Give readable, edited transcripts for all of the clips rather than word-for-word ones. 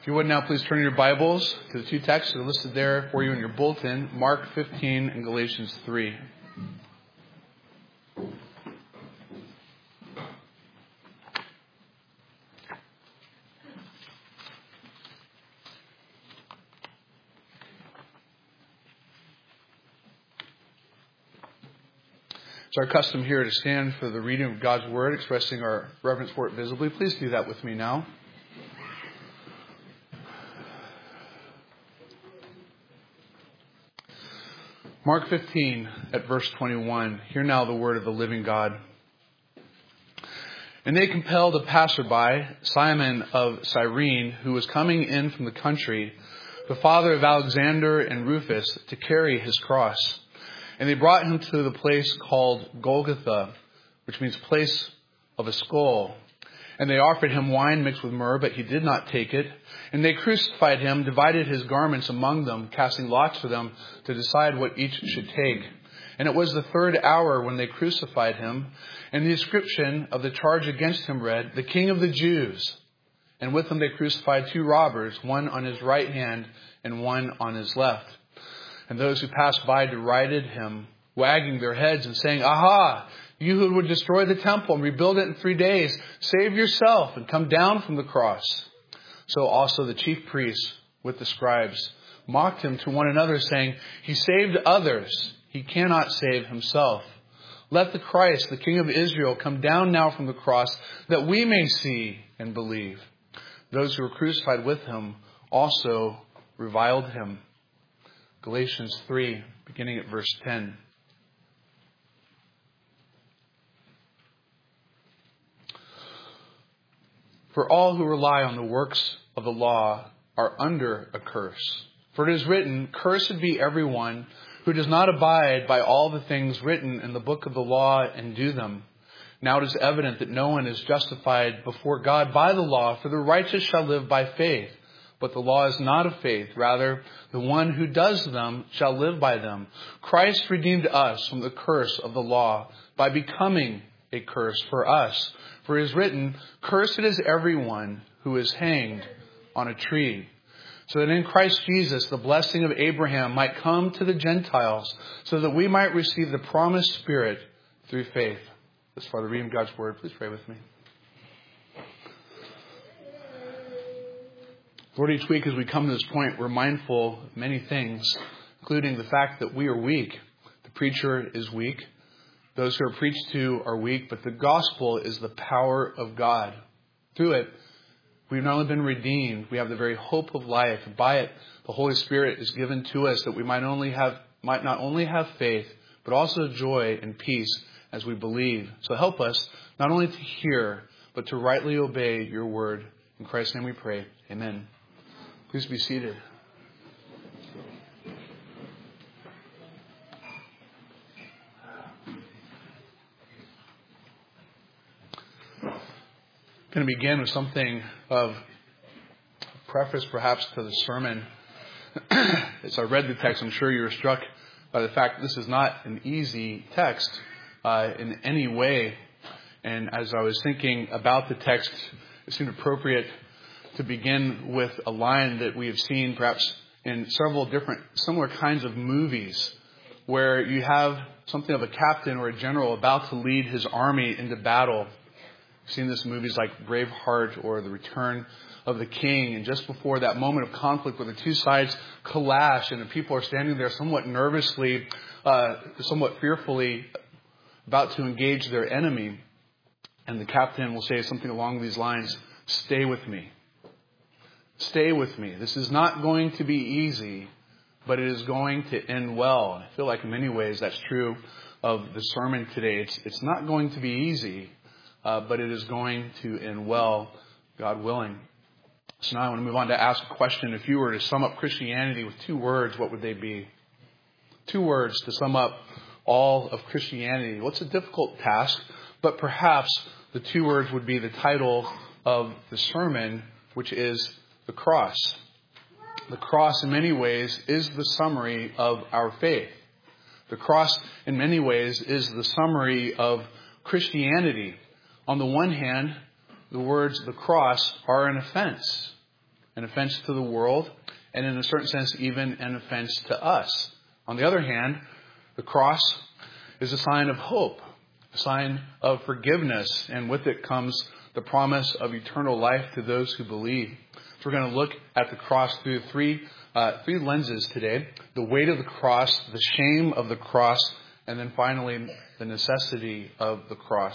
If you would now please turn your Bibles to the two texts that are listed there for you in your bulletin, Mark 15 and Galatians 3. It's our custom here to stand for the reading of God's Word, expressing our reverence for it visibly. Please do that with me now. Mark 15 at verse 21. Hear now the word of the living God. And they compelled a passerby, Simon of Cyrene, who was coming in from the country, the father of Alexander and Rufus, to carry his cross. And they brought him to the place called Golgotha, which means place of a skull. And they offered him wine mixed with myrrh, but he did not take it. And they crucified him, divided his garments among them, casting lots for them to decide what each should take. And it was the third hour when they crucified him. And the inscription of the charge against him read, "The King of the Jews." And with him they crucified two robbers, one on his right hand and one on his left. And those who passed by derided him, wagging their heads and saying, "Aha! You who would destroy the temple and rebuild it in 3 days, save yourself and come down from the cross." So also the chief priests with the scribes mocked him to one another, saying, "He saved others. He cannot save himself. Let the Christ, the King of Israel, come down now from the cross, that we may see and believe." Those who were crucified with him also reviled him. Galatians 3, beginning at verse 10. For all who rely on the works of the law are under a curse. For it is written, "Cursed be everyone who does not abide by all the things written in the book of the law and do them." Now it is evident that no one is justified before God by the law, for the righteous shall live by faith. But the law is not of faith. Rather, the one who does them shall live by them. Christ redeemed us from the curse of the law by becoming a curse for us. For it is written, "Cursed is everyone who is hanged on a tree," so that in Christ Jesus the blessing of Abraham might come to the Gentiles, so that we might receive the promised Spirit through faith. This far the reading of God's Word. Please pray with me. Lord, each week as we come to this point, we're mindful of many things, including the fact that we are weak. The preacher is weak. Those who are preached to are weak, but the gospel is the power of God. Through it, we've not only been redeemed, we have the very hope of life. By it, the Holy Spirit is given to us that we might not only have faith, but also joy and peace as we believe. So help us not only to hear, but to rightly obey your word. In Christ's name we pray. Amen. Please be seated. I'm going to begin with something of a preface perhaps to the sermon. As I read the text, I'm sure you were struck by the fact that this is not an easy text in any way. And as I was thinking about the text, it seemed appropriate to begin with a line that we have seen perhaps in several different similar kinds of movies, where you have something of a captain or a general about to lead his army into battle. I've seen this in movies like Braveheart or The Return of the King. And just before that moment of conflict where the two sides clash and the people are standing there somewhat nervously, somewhat fearfully about to engage their enemy. And the captain will say something along these lines, "Stay with me. Stay with me. This is not going to be easy, but it is going to end well." I feel like in many ways that's true of the sermon today. It's not going to be easy, but it is going to end well, God willing. So now I want to move on to ask a question. If you were to sum up Christianity with 2 words, what would they be? 2 words to sum up all of Christianity. Well, it's a difficult task, but perhaps the 2 words would be the title of the sermon, which is the cross. The cross, in many ways, is the summary of our faith. The cross, in many ways, is the summary of Christianity. On the one hand, the words "the cross" are an offense an offense to the world, and in a certain sense, even an offense to us. On the other hand, the cross is a sign of hope, a sign of forgiveness, and with it comes the promise of eternal life to those who believe. So we're going to look at the cross through three lenses today: the weight of the cross, the shame of the cross, and then finally the necessity of the cross.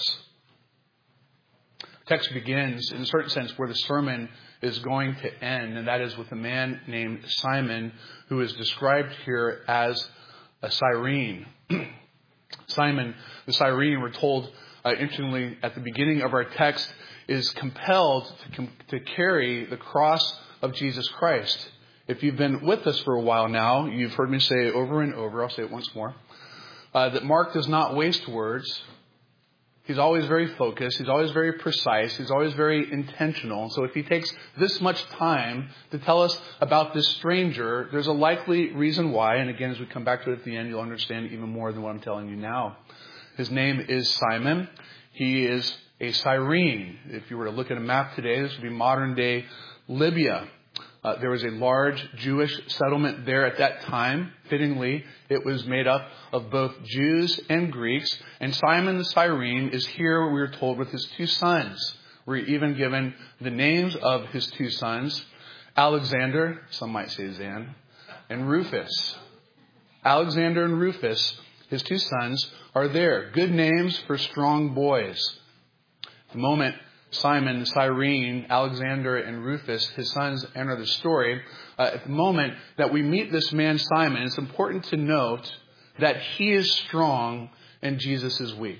The text begins, in a certain sense, where the sermon is going to end, and that is with a man named Simon, who is described here as a Cyrene. Simon, the Cyrene, we're told, interestingly, at the beginning of our text, is compelled to carry the cross of Jesus Christ. If you've been with us for a while now, you've heard me say over and over, I'll say it once more, that Mark does not waste words. He's always very focused. He's always very precise. He's always very intentional. So if he takes this much time to tell us about this stranger, there's a likely reason why. And again, as we come back to it at the end, you'll understand even more than what I'm telling you now. His name is Simon. He is a Cyrene. If you were to look at a map today, this would be modern day Libya. There was a large Jewish settlement there at that time. Fittingly, it was made up of both Jews and Greeks. And Simon the Cyrene is here, we are told, with his two sons. We're even given the names of his two sons: Alexander, some might say Zan, and Rufus. Alexander and Rufus, his two sons, are there. Good names for strong boys. The moment Simon, Cyrene, Alexander, and Rufus, his sons, enter the story, at the moment that we meet this man Simon, it's important to note that he is strong and Jesus is weak.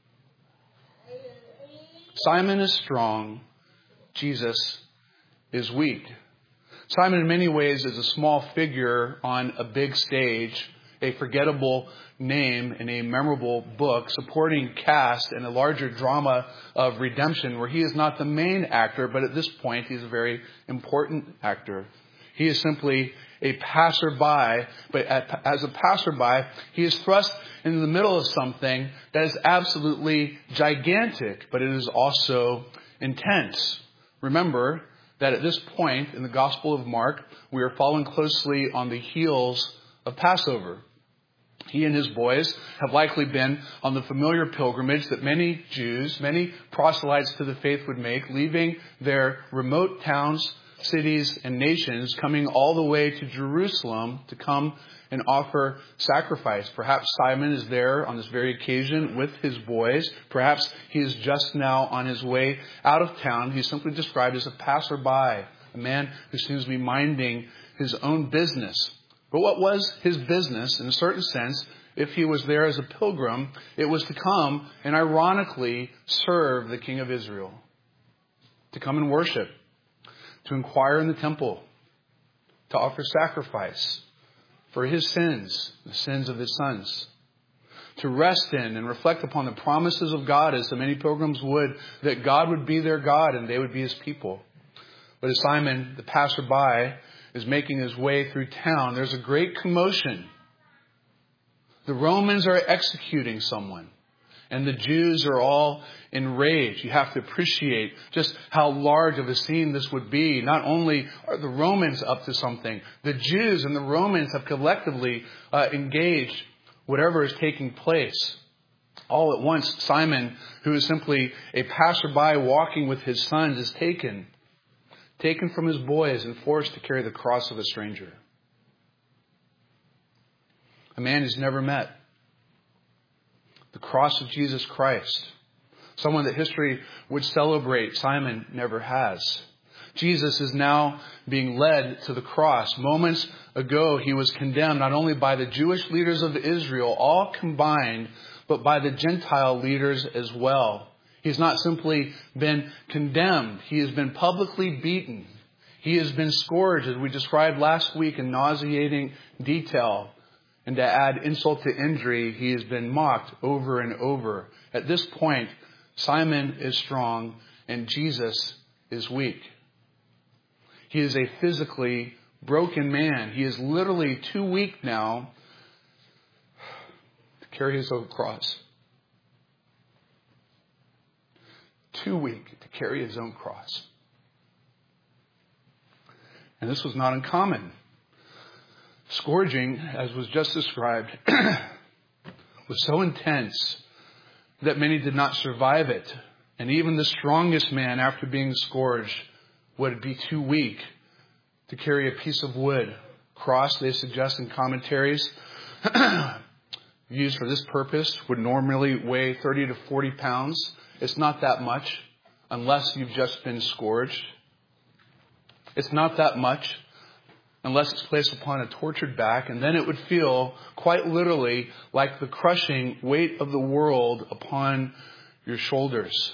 Simon is strong, Jesus is weak. Simon in many ways is a small figure on a big stage, a forgettable name in a memorable book, supporting cast in a larger drama of redemption where he is not the main actor, but at this point he's a very important actor. He is simply a passerby, but as a passerby, he is thrust into the middle of something that is absolutely gigantic, but it is also intense. Remember that at this point in the Gospel of Mark, we are following closely on the heels of Passover. He and his boys have likely been on the familiar pilgrimage that many Jews, many proselytes to the faith would make, leaving their remote towns, cities, and nations, coming all the way to Jerusalem to come and offer sacrifice. Perhaps Simon is there on this very occasion with his boys. Perhaps he is just now on his way out of town. He's simply described as a passerby, a man who seems to be minding his own business. But what was his business, in a certain sense, if he was there as a pilgrim? It was to come and ironically serve the King of Israel, to come and worship, to inquire in the temple, to offer sacrifice for his sins, the sins of his sons, to rest in and reflect upon the promises of God, as so many pilgrims would, that God would be their God and they would be his people. But as Simon, the passerby, is making his way through town, there's a great commotion. The Romans are executing someone, and the Jews are all enraged. You have to appreciate just how large of a scene this would be. Not only are the Romans up to something, the Jews and the Romans have collectively engaged whatever is taking place. All at once, Simon, who is simply a passerby walking with his sons, is taken from his boys and forced to carry the cross of a stranger. A man he's never met. The cross of Jesus Christ. Someone that history would celebrate, Simon never has. Jesus is now being led to the cross. Moments ago, he was condemned not only by the Jewish leaders of Israel, all combined, but by the Gentile leaders as well. He's not simply been condemned. He has been publicly beaten. He has been scourged, as we described last week in nauseating detail. And to add insult to injury, he has been mocked over and over. At this point, Simon is strong and Jesus is weak. He is a physically broken man. He is literally too weak now to carry his own cross. Too weak to carry his own cross. And this was not uncommon. Scourging, as was just described, was so intense that many did not survive it. And even the strongest man, after being scourged, would be too weak to carry a piece of wood. Cross, they suggest in commentaries, used for this purpose, would normally weigh 30 to 40 pounds. It's not that much unless you've just been scourged. It's not that much unless it's placed upon a tortured back, and then it would feel quite literally like the crushing weight of the world upon your shoulders.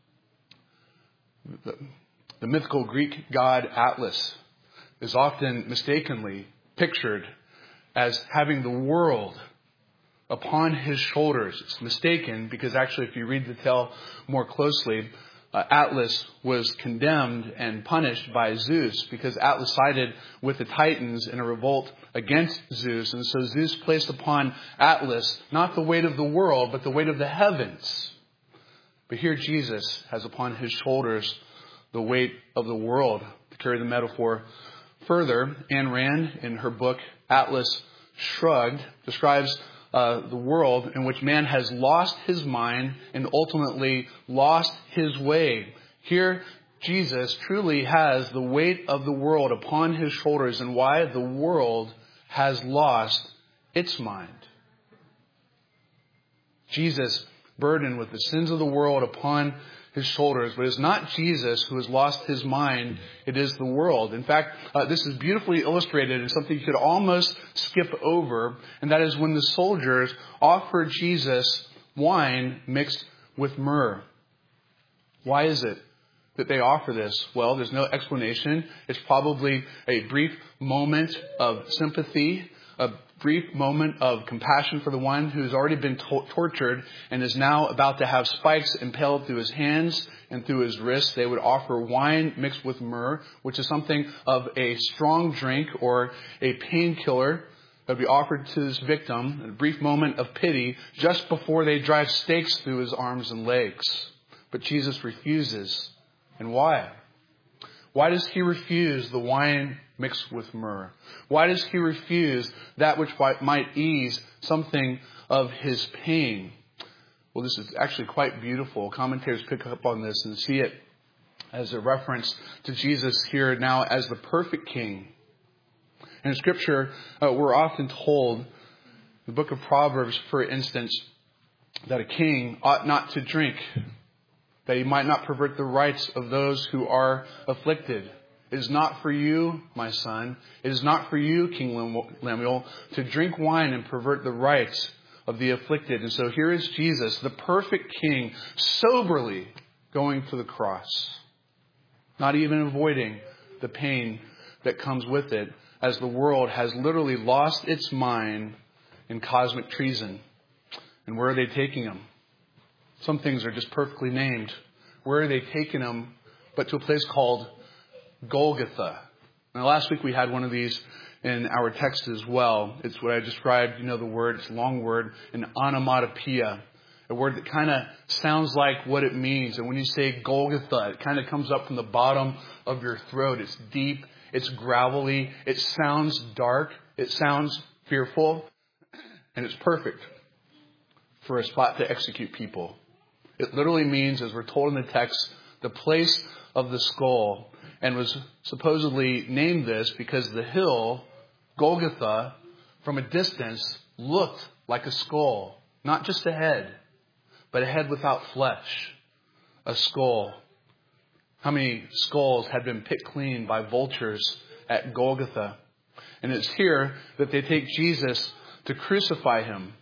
The mythical Greek god Atlas is often mistakenly pictured as having the world upon his shoulders. It's mistaken because actually if you read the tale more closely, Atlas was condemned and punished by Zeus because Atlas sided with the Titans in a revolt against Zeus. And so Zeus placed upon Atlas not the weight of the world, but the weight of the heavens. But here Jesus has upon his shoulders the weight of the world. To carry the metaphor further, Ayn Rand, in her book Atlas Shrugged, describes the world in which man has lost his mind and ultimately lost his way. Here, Jesus truly has the weight of the world upon his shoulders, and why? The world has lost its mind. Jesus, burdened with the sins of the world upon his shoulders, but it's not Jesus who has lost his mind, it is the world. In fact, this is beautifully illustrated in something you could almost skip over, and that is when the soldiers offered Jesus wine mixed with myrrh. Why is it that they offer this? Well, there's no explanation. It's probably a brief moment of sympathy, a brief moment of compassion for the one who's already been tortured and is now about to have spikes impaled through his hands and through his wrists. They would offer wine mixed with myrrh, which is something of a strong drink or a painkiller that would be offered to this victim in a brief moment of pity just before they drive stakes through his arms and legs. But Jesus refuses. And why? Why does he refuse the wine mixed with myrrh? Why does he refuse that which might ease something of his pain? Well, this is actually quite beautiful. Commentators pick up on this and see it as a reference to Jesus here now as the perfect king. In Scripture, we're often told, the book of Proverbs, for instance, that a king ought not to drink, that he might not pervert the rights of those who are afflicted. It is not for you, my son, it is not for you, King Lemuel, to drink wine and pervert the rights of the afflicted. And so here is Jesus, the perfect king, soberly going to the cross, not even avoiding the pain that comes with it, as the world has literally lost its mind in cosmic treason. And where are they taking him? Some things are just perfectly named. Where are they taking him but to a place called Golgotha? Now, last week we had one of these in our text as well. It's what I described, the word, it's a long word, an onomatopoeia. A word that kind of sounds like what it means. And when you say Golgotha, it kind of comes up from the bottom of your throat. It's deep, it's gravelly, it sounds dark, it sounds fearful, and it's perfect for a spot to execute people. It literally means, as we're told in the text, the place of the skull, and was supposedly named this because the hill, Golgotha, from a distance looked like a skull. Not just a head, but a head without flesh. A skull. How many skulls had been picked clean by vultures at Golgotha? And it's here that they take Jesus to crucify him.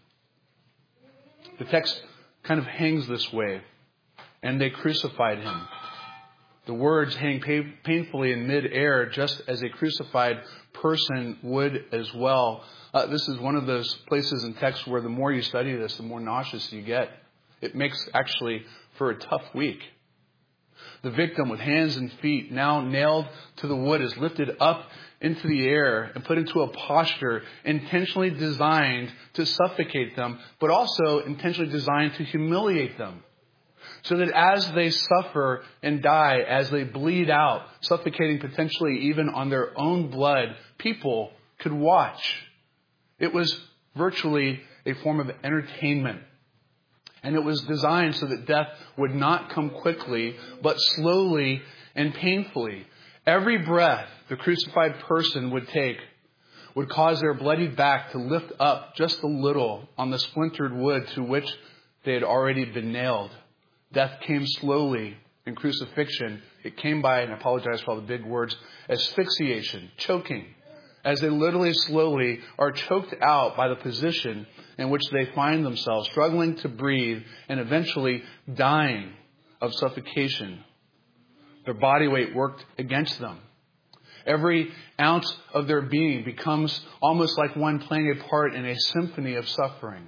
The text kind of hangs this way. And they crucified him. The words hang painfully in midair, just as a crucified person would as well. This is one of those places in text where the more you study this, the more nauseous you get. It makes actually for a tough week. The victim with hands and feet now nailed to the wood is lifted up into the air and put into a posture intentionally designed to suffocate them, but also intentionally designed to humiliate them. so that as they suffer and die, as they bleed out, suffocating potentially even on their own blood, people could watch. It was virtually a form of entertainment. And it was designed so that death would not come quickly, but slowly and painfully. Every breath the crucified person would take would cause their bloodied back to lift up just a little on the splintered wood to which they had already been nailed. Death came slowly in crucifixion. It came by, and I apologize for all the big words, asphyxiation, choking, as they literally slowly are choked out by the position in which they find themselves, struggling to breathe and eventually dying of suffocation. Their body weight worked against them. Every ounce of their being becomes almost like one playing a part in a symphony of suffering.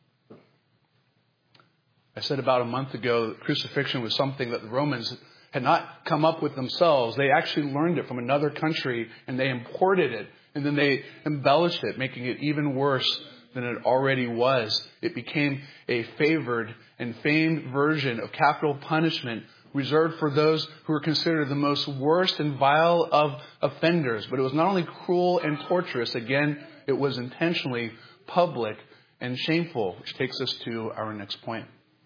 I said about a month ago that crucifixion was something that the Romans had not come up with themselves. They actually learned it from another country and they imported it and then they embellished it, making it even worse than it already was. It became a favored and famed version of capital punishment reserved for those who were considered the most worst and vile of offenders. But it was not only cruel and torturous, again, it was intentionally public and shameful, which takes us to our next point.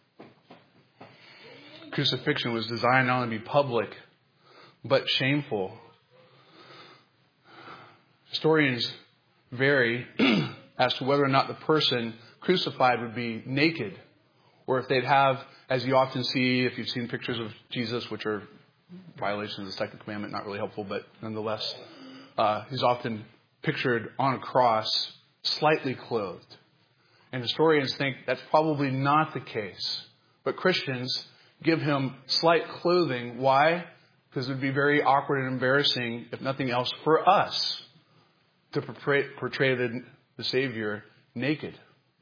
Crucifixion was designed not only to be public, but shameful. Historians vary as to whether or not the person crucified would be naked, or if they'd have, as you often see, if you've seen pictures of Jesus, which are violations of the second commandment, not really helpful, but nonetheless, he's often pictured on a cross, slightly clothed. And historians think that's probably not the case. But Christians give him slight clothing. Why? Because it would be very awkward and embarrassing, if nothing else, for us to portray the Savior naked.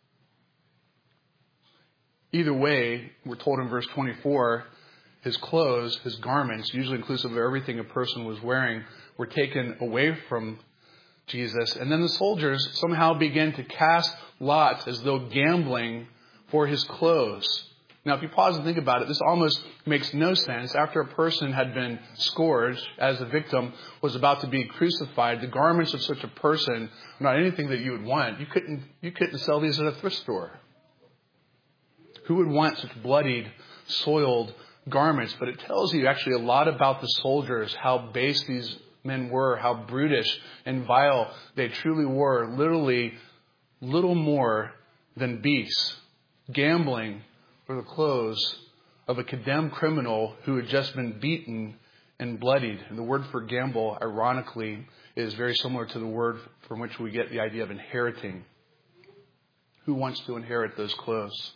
Either way, we're told in verse 24, his clothes, his garments, usually inclusive of everything a person was wearing, were taken away from Jesus. And then the soldiers somehow began to cast lots as though gambling for his clothes. Now, if you pause and think about it, this almost makes no sense. After a person had been scourged, as the victim was about to be crucified, the garments of such a person were not anything that you would want. You couldn't sell these at a thrift store. Who would want such bloodied, soiled garments? But it tells you actually a lot about the soldiers, how base these men were, how brutish and vile they truly were. Literally, little more than beasts, gambling for the clothes of a condemned criminal who had just been beaten and bloodied. And the word for gamble, ironically, is very similar to the word from which we get the idea of inheriting. Who wants to inherit those clothes?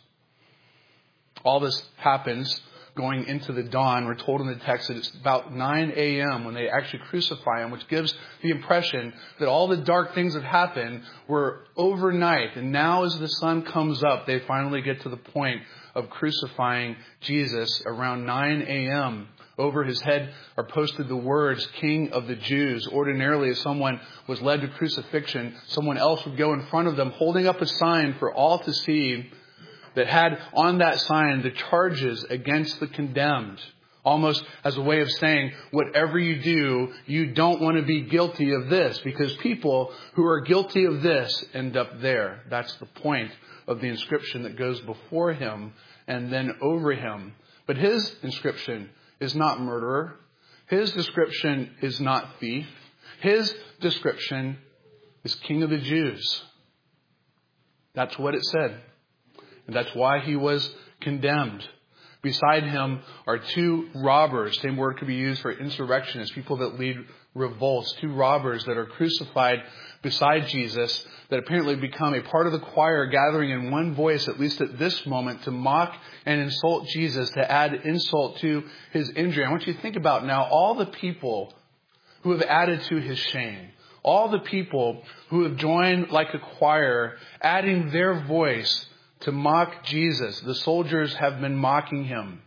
All this happens going into the dawn. We're told in the text that it's about 9 a.m. when they actually crucify him, which gives the impression that all the dark things that happened were overnight. And now as the sun comes up, they finally get to the point of crucifying Jesus around 9 a.m. Over his head are posted the words, King of the Jews. Ordinarily, if someone was led to crucifixion, someone else would go in front of them holding up a sign for all to see that had on that sign the charges against the condemned. Almost as a way of saying, whatever you do, you don't want to be guilty of this, because people who are guilty of this end up there. That's the point of the inscription that goes before him and then over him. But his inscription is not murderer. His description is not thief. His description is King of the Jews. That's what it said. And that's why he was condemned. Beside him are two robbers. Same word could be used for insurrectionists, people that lead revolts. Two robbers that are crucified beside Jesus, that apparently become a part of the choir, gathering in one voice, at least at this moment, to mock and insult Jesus, to add insult to his injury. I want you to think about now all the people who have added to his shame. All the people who have joined like a choir, adding their voice to mock Jesus. The soldiers have been mocking him.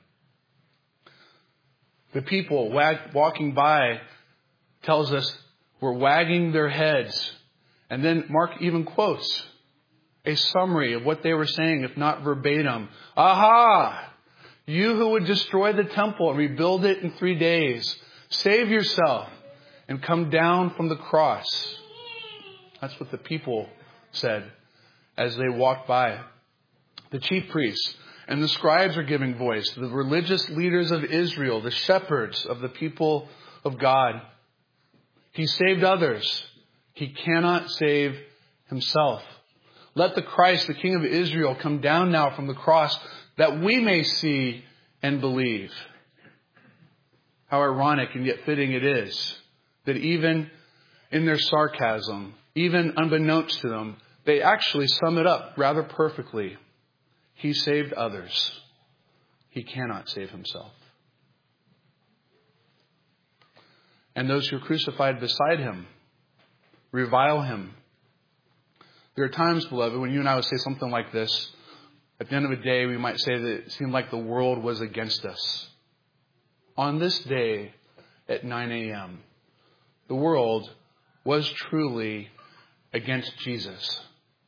The people walking by tells us were wagging their heads. And then Mark even quotes a summary of what they were saying, if not verbatim. Aha! You who would destroy the temple and rebuild it in 3 days, save yourself and come down from the cross. That's what the people said as they walked by. The chief priests and the scribes are giving voice. The religious leaders of Israel, the shepherds of the people of God. He saved others. He cannot save himself. Let the Christ, the King of Israel, come down now from the cross that we may see and believe. How ironic and yet fitting it is that even in their sarcasm, even unbeknownst to them, they actually sum it up rather perfectly. He saved others. He cannot save himself. And those who are crucified beside him revile him. There are times, beloved, when you and I would say something like this. At the end of the day, we might say that it seemed like the world was against us. On this day at 9 a.m., the world was truly against Jesus.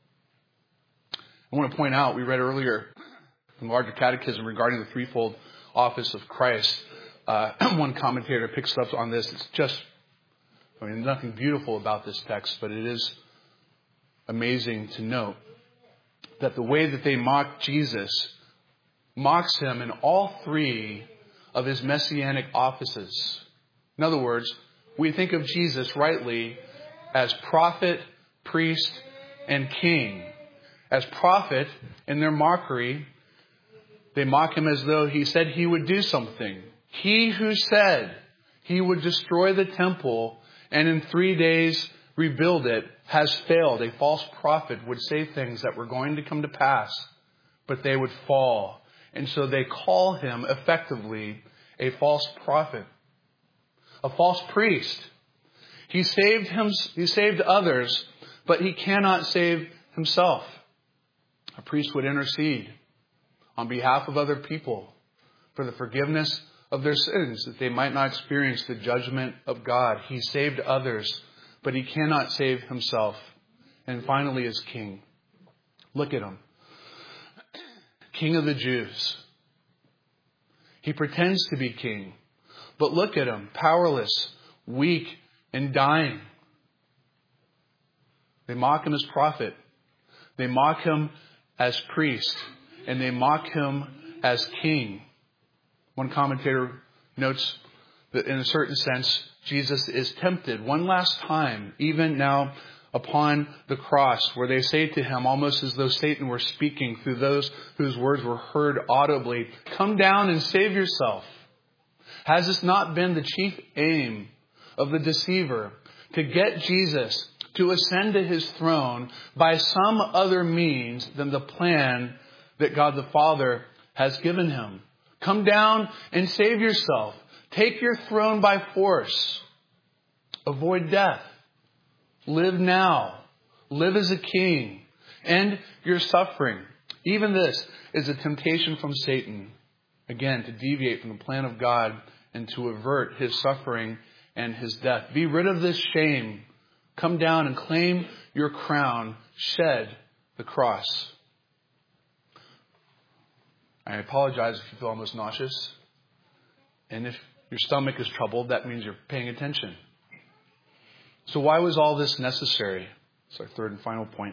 I want to point out, we read earlier in the larger catechism regarding the threefold office of Christ. One commentator picks up on this. It's just, nothing beautiful about this text, but it is amazing to note that the way that they mock Jesus mocks him in all three of his messianic offices. In other words, we think of Jesus rightly as prophet, priest, and king. As prophet, in their mockery, they mock him as though he said he would do something. He who said he would destroy the temple and in 3 days rebuild it has failed. A false prophet would say things that were going to come to pass, but they would fall. And so they call him effectively a false prophet, a false priest. He saved others, but he cannot save himself. A priest would intercede on behalf of other people for the forgiveness of their sins, that they might not experience the judgment of God. He saved others, but he cannot save himself. And finally, as king. Look at him. King of the Jews. He pretends to be king, but look at him, powerless, weak, and dying. They mock him as prophet. They mock him as priest. And they mock him as king. One commentator notes that in a certain sense, Jesus is tempted one last time, even now upon the cross, where they say to him, almost as though Satan were speaking through those whose words were heard audibly, "Come down and save yourself." Has this not been the chief aim of the deceiver, to get Jesus to ascend to his throne by some other means than the plan that God the Father has given him? Come down and save yourself. Take your throne by force. Avoid death. Live now. Live as a king. End your suffering. Even this is a temptation from Satan. Again, to deviate from the plan of God and to avert his suffering and his death. Be rid of this shame. Come down and claim your crown. Shed the cross. I apologize if you feel almost nauseous. And if your stomach is troubled, that means you're paying attention. So why was all this necessary? It's our third and final point.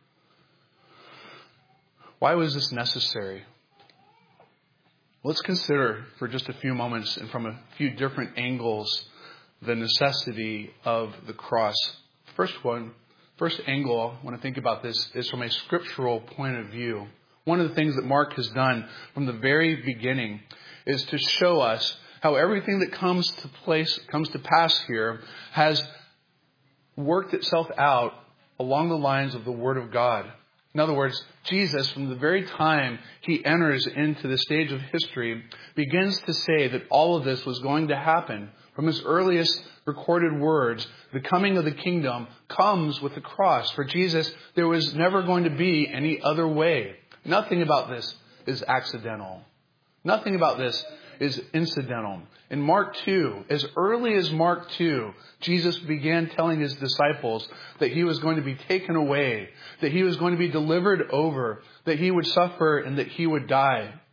Why was this necessary? Let's consider for just a few moments and from a few different angles the necessity of the cross. First angle I want to think about this is from a scriptural point of view. One of the things that Mark has done from the very beginning is to show us how everything that comes to pass here has worked itself out along the lines of the Word of God. In other words, Jesus, from the very time he enters into the stage of history, begins to say that all of this was going to happen. From his earliest recorded words, the coming of the kingdom comes with the cross. For Jesus, there was never going to be any other way. Nothing about this is accidental. Nothing about this is incidental. In Mark 2, as early as Mark 2, Jesus began telling his disciples that he was going to be taken away, that he was going to be delivered over, that he would suffer and that he would die.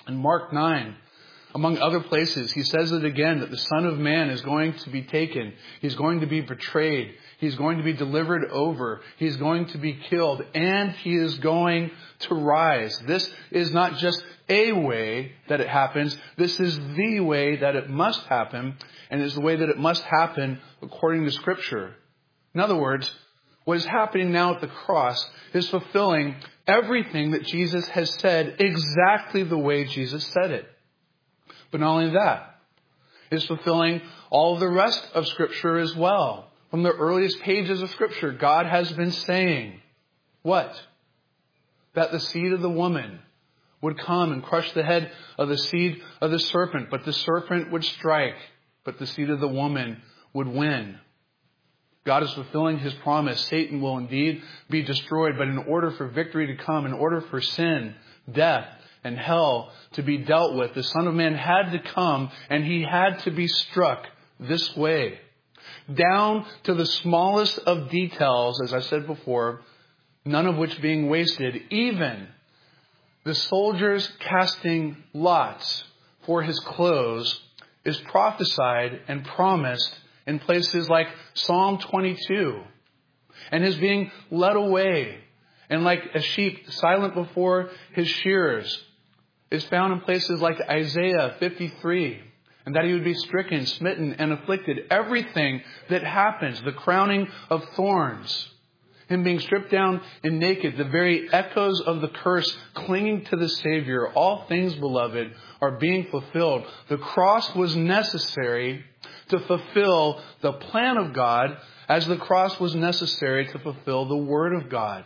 In Mark 9, among other places, he says it again, that the Son of Man is going to be taken. He's going to be betrayed. He's going to be delivered over. He's going to be killed. And he is going to rise. This is not just a way that it happens. This is the way that it must happen. And is the way that it must happen according to Scripture. In other words, what is happening now at the cross is fulfilling everything that Jesus has said exactly the way Jesus said it. But not only that, it's fulfilling all of the rest of Scripture as well. From the earliest pages of Scripture, God has been saying, what? That the seed of the woman would come and crush the head of the seed of the serpent, but the serpent would strike, but the seed of the woman would win. God is fulfilling His promise. Satan will indeed be destroyed, but in order for victory to come, in order for sin, death, and hell to be dealt with, the Son of Man had to come and He had to be struck this way. Down to the smallest of details, as I said before, none of which being wasted. Even the soldiers casting lots for His clothes is prophesied and promised in places like Psalm 22. And His being led away and like a sheep silent before his shearers is found in places like Isaiah 53. And that He would be stricken, smitten, and afflicted. Everything that happens, the crowning of thorns, Him being stripped down and naked, the very echoes of the curse clinging to the Savior, all things, beloved, are being fulfilled. The cross was necessary to fulfill the plan of God, as the cross was necessary to fulfill the Word of God.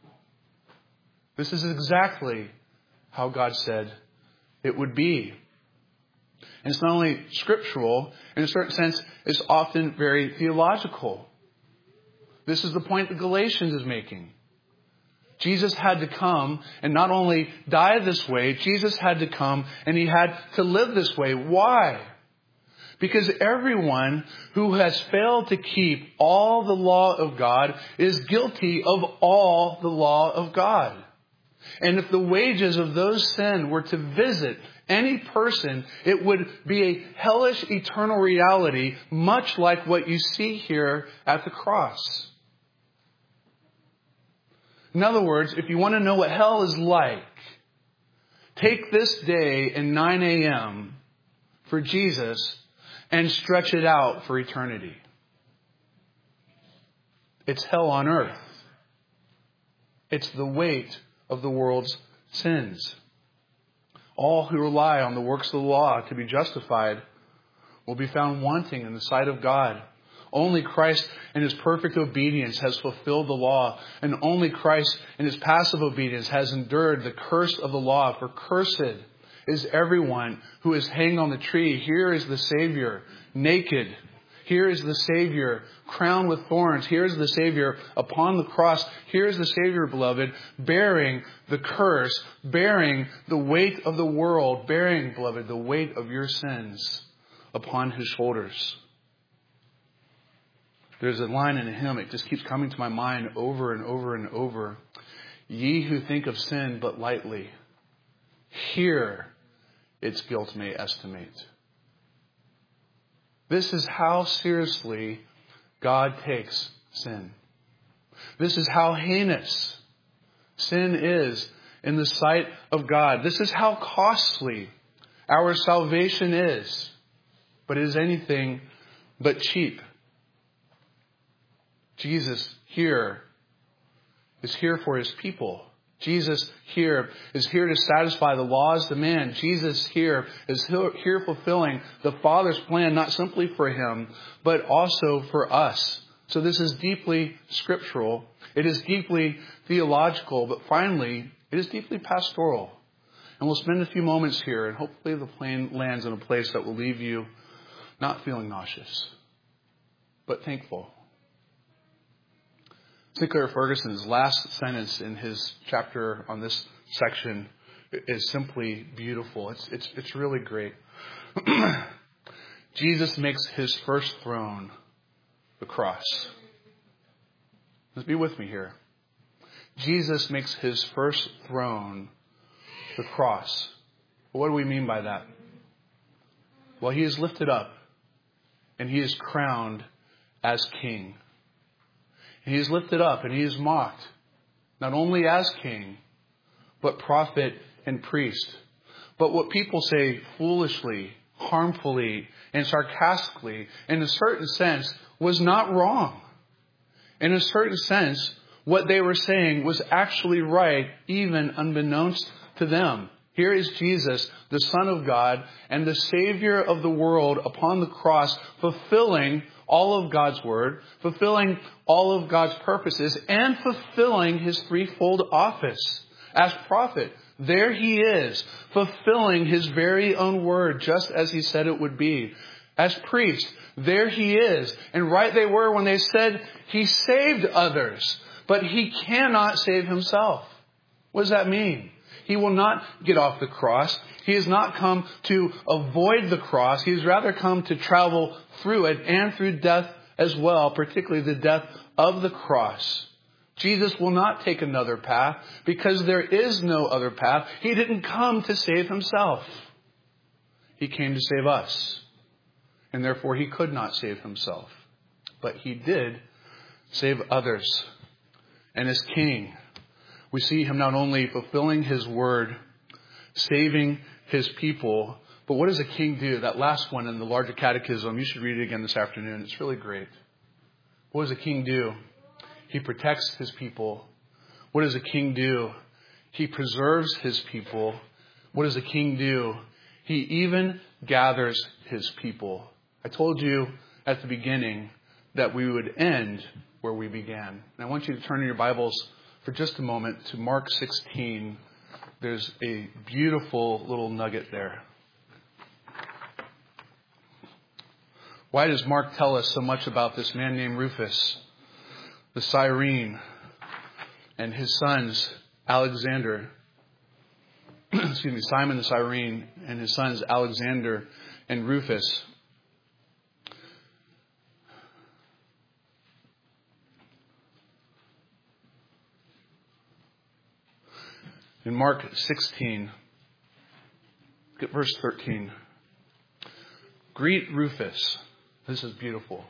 This is exactly how God said it would be. And it's not only scriptural, in a certain sense, it's often very theological. This is the point that Galatians is making. Jesus had to come and not only die this way, Jesus had to come and He had to live this way. Why? Because everyone who has failed to keep all the law of God is guilty of all the law of God. And if the wages of those sin were to visit any person, it would be a hellish eternal reality, much like what you see here at the cross. In other words, if you want to know what hell is like, take this day in 9 a.m. for Jesus and stretch it out for eternity. It's hell on earth. It's the weight of the world's sins. All who rely on the works of the law to be justified will be found wanting in the sight of God. Only Christ in His perfect obedience has fulfilled the law, and only Christ in His passive obedience has endured the curse of the law. For cursed is everyone who is hanged on the tree. Here is the Savior, naked. Here is the Savior, crowned with thorns. Here is the Savior upon the cross. Here is the Savior, beloved, bearing the curse, bearing the weight of the world, bearing, beloved, the weight of your sins upon His shoulders. There's a line in a hymn, it just keeps coming to my mind over and over and over. Ye who think of sin but lightly, here its guilt may estimate. This is how seriously God takes sin. This is how heinous sin is in the sight of God. This is how costly our salvation is. But it is anything but cheap. Jesus here is here for His people. Jesus here is here to satisfy the law's demand. Jesus here is here fulfilling the Father's plan, not simply for Him, but also for us. So this is deeply scriptural. It is deeply theological, but finally, it is deeply pastoral. And we'll spend a few moments here, and hopefully the plane lands in a place that will leave you not feeling nauseous, but thankful. Sinclair Ferguson's last sentence in his chapter on this section is simply beautiful. It's really great. Jesus makes His first throne the cross. Let's be with me here. Jesus makes His first throne the cross. What do we mean by that? Well, he is lifted up and he is crowned as king. And he is lifted up and he is mocked, not only as king, but prophet and priest. But what people say foolishly, harmfully, and sarcastically, in a certain sense, was not wrong. In a certain sense, what they were saying was actually right, even unbeknownst to them. Here is Jesus, the Son of God and the Savior of the world upon the cross, fulfilling all of God's word, fulfilling all of God's purposes, and fulfilling his threefold office. As prophet, there he is, fulfilling his very own word, just as he said it would be. As priest, there he is. And right they were when they said he saved others, but he cannot save himself. What does that mean? He will not get off the cross. He has not come to avoid the cross. He has rather come to travel through it and through death as well, particularly the death of the cross. Jesus will not take another path because there is no other path. He didn't come to save himself. He came to save us. And therefore he could not save himself. But he did save others. And as king, we see him not only fulfilling his word, saving his people, but what does a king do? That last one in the larger catechism, you should read it again this afternoon. It's really great. What does a king do? He protects his people. What does a king do? He preserves his people. What does a king do? He even gathers his people. I told you at the beginning that we would end where we began. And I want you to turn in your Bibles for just a moment to Mark 16. There's a beautiful little nugget there. Why does Mark tell us so much about this man named Rufus, the Cyrene, and his sons, Alexander, Simon the Cyrene, and his sons, Alexander and Rufus? In Mark 16, look at verse 13. Greet Rufus. This is beautiful.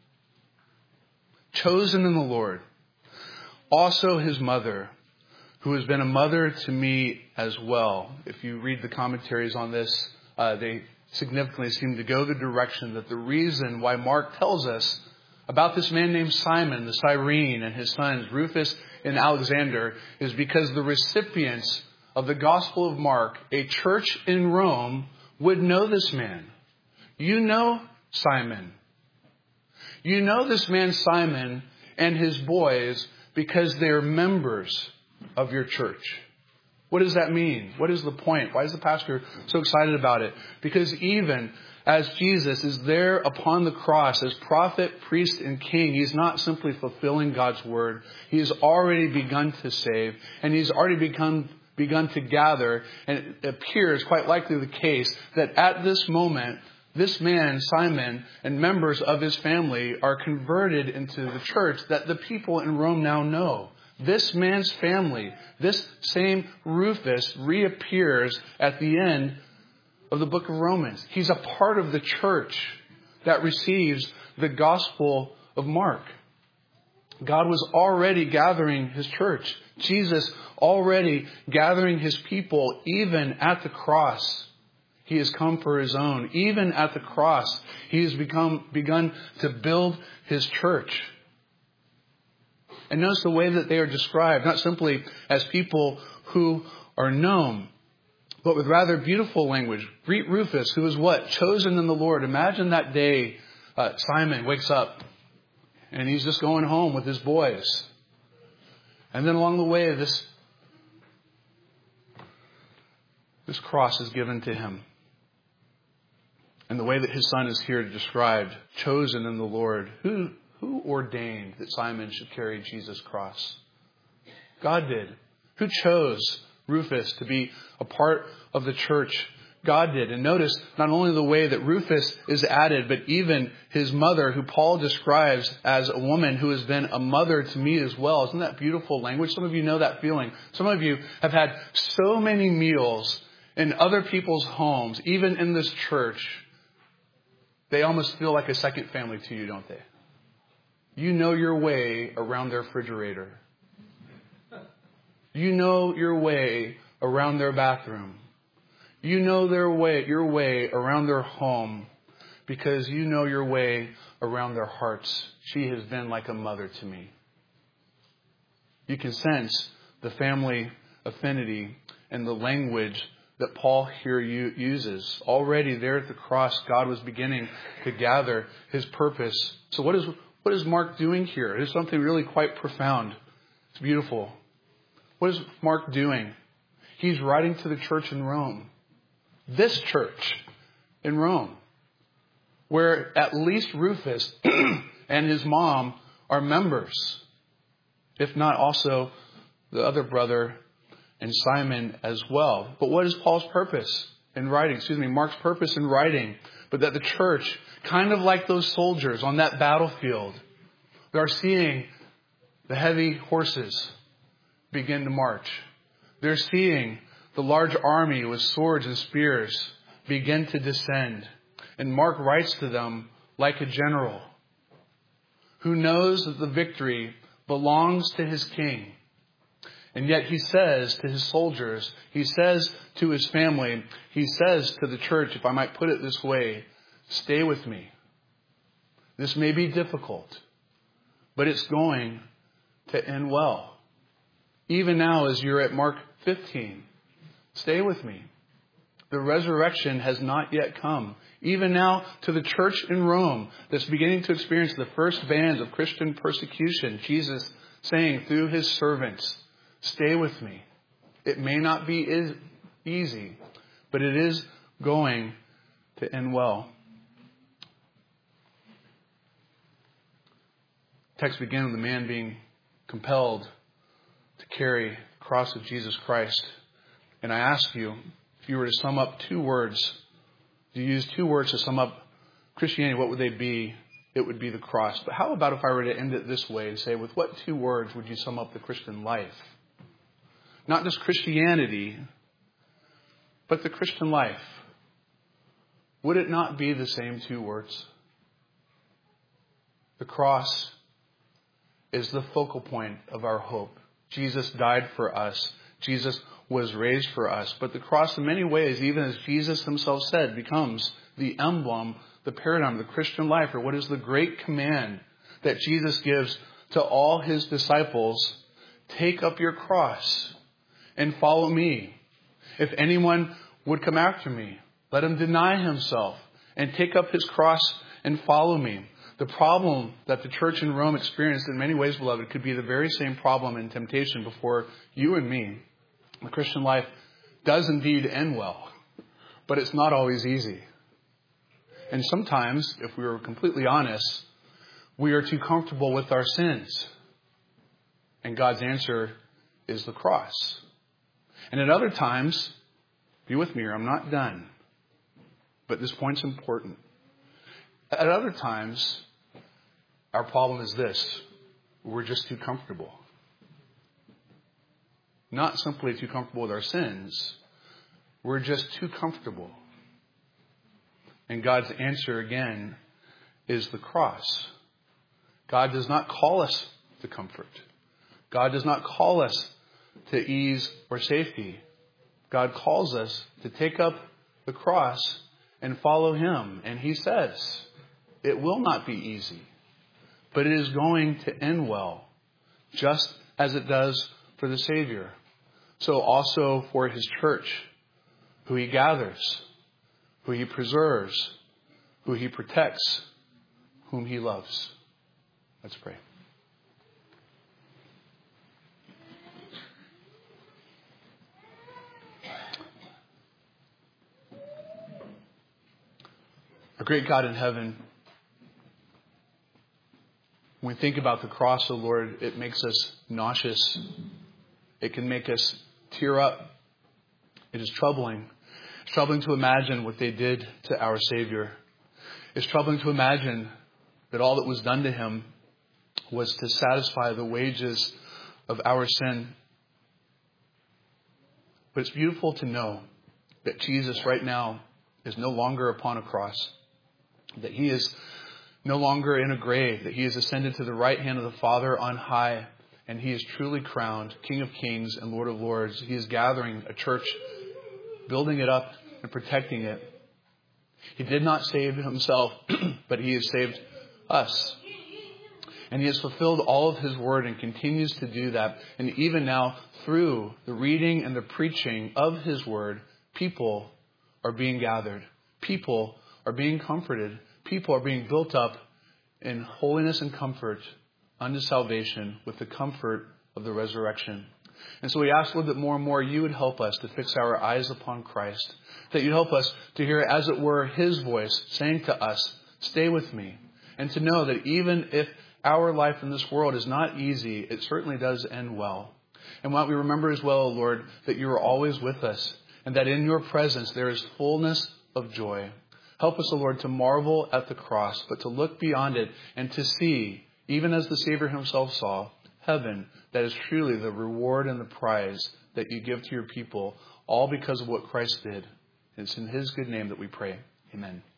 Chosen in the Lord. Also his mother, who has been a mother to me as well. If you read the commentaries on this, they significantly seem to go the direction that the reason why Mark tells us about this man named Simon, the Cyrene, and his sons, Rufus and Alexander, is because the recipients of the Gospel of Mark, a church in Rome, would know this man. You know Simon. You know this man Simon and his boys because they're members of your church. What does that mean? What is the point? Why is the pastor so excited about it? Because even as Jesus is there upon the cross as prophet, priest, and king, he's not simply fulfilling God's word. He's already begun to save, and he's already begun to gather. And it appears quite likely the case that at this moment, this man, Simon, and members of his family are converted into the church that the people in Rome now know. This man's family, this same Rufus, reappears at the end of the book of Romans. He's a part of the church that receives the Gospel of Mark. God was already gathering his church. Jesus already gathering his people, even at the cross. He has come for his own. Even at the cross, he has begun to build his church. And notice the way that they are described, not simply as people who are known, but with rather beautiful language. Greet Rufus, who is what? Chosen in the Lord. Imagine that day Simon wakes up and he's just going home with his boys. And then along the way, this cross is given to him. And the way that his son is here described, chosen in the Lord. Who ordained that Simon should carry Jesus' cross? God did. Who chose Rufus to be a part of the church? God did. And notice not only the way that Rufus is added, but even his mother, who Paul describes as a woman who has been a mother to me as well. Isn't that beautiful language? Some of you know that feeling. Some of you have had so many meals in other people's homes, even in this church, they almost feel like a second family to you, don't they? You know your way around their refrigerator. You know your way around their bathroom. You know your way around their home because you know your way around their hearts. She has been like a mother to me. You can sense the family affinity and the language that Paul here uses. Already there at the cross, God was beginning to gather his purpose. So what is Mark doing here? It is something really quite profound. It's beautiful. What is Mark doing? He's writing to the church in Rome. This church in Rome, where at least Rufus and his mom are members, if not also the other brother and Simon as well. But what is Paul's purpose in writing? Mark's purpose in writing, but that the church, kind of like those soldiers on that battlefield, they are seeing the heavy horses begin to march. They're seeing the large army with swords and spears begin to descend. And Mark writes to them like a general who knows that the victory belongs to his king. And yet he says to his soldiers, he says to his family, he says to the church, if I might put it this way, stay with me. This may be difficult, but it's going to end well. Even now, as you're at Mark 15, stay with me. The resurrection has not yet come. Even now, to the church in Rome that's beginning to experience the first bands of Christian persecution, Jesus saying through his servants, stay with me. It may not be easy, but it is going to end well. Text begins with the man being compelled to carry the cross of Jesus Christ. And I ask you, if you were to sum up 2 words, to use 2 words to sum up Christianity, what would they be? It would be the cross. But how about if I were to end it this way and say, with what 2 words would you sum up the Christian life? Not just Christianity, but the Christian life. Would it not be the same 2 words? The cross is the focal point of our hope. Jesus died for us. Jesus was raised for us. But the cross, in many ways, even as Jesus himself said, becomes the emblem, the paradigm of the Christian life, or what is the great command that Jesus gives to all his disciples. Take up your cross and follow me. If anyone would come after me, let him deny himself and take up his cross and follow me. The problem that the church in Rome experienced in many ways, beloved, could be the very same problem and temptation before you and me. The Christian life does indeed end well, but it's not always easy. And sometimes, if we were completely honest, we are too comfortable with our sins. And God's answer is the cross. And at other times, be with me here, I'm not done. But this point's important. At other times, our problem is this. We're just too comfortable. Not simply too comfortable with our sins. We're just too comfortable. And God's answer again is the cross. God does not call us to comfort. God does not call us to ease or safety. God calls us to take up the cross and follow him. And he says, it will not be easy, but it is going to end well, just as it does for the Savior. So also for his church, who he gathers, who he preserves, who he protects, whom he loves. Let's pray. Our great God in heaven, when we think about the cross, O Lord, it makes us nauseous. It can make us tear up. It is troubling. It's troubling to imagine what they did to our Savior. It's troubling to imagine that all that was done to him was to satisfy the wages of our sin. But it's beautiful to know that Jesus right now is no longer upon a cross, that he is no longer in a grave, that he has ascended to the right hand of the Father on high, and he is truly crowned King of Kings and Lord of Lords. He is gathering a church, building it up and protecting it. He did not save himself, but he has saved us. And he has fulfilled all of his word and continues to do that. And even now, through the reading and the preaching of his word, people are being gathered. People are being comforted. People are being built up in holiness and comfort unto salvation with the comfort of the resurrection. And so we ask, Lord, that more and more you would help us to fix our eyes upon Christ. That you'd help us to hear, as it were, his voice saying to us, stay with me. And to know that even if our life in this world is not easy, it certainly does end well. And what we remember as well, Lord, that you are always with us, and that in your presence there is fullness of joy. Help us, O Lord, to marvel at the cross, but to look beyond it and to see, even as the Savior himself saw, heaven that is truly the reward and the prize that you give to your people, all because of what Christ did. And it's in his good name that we pray. Amen.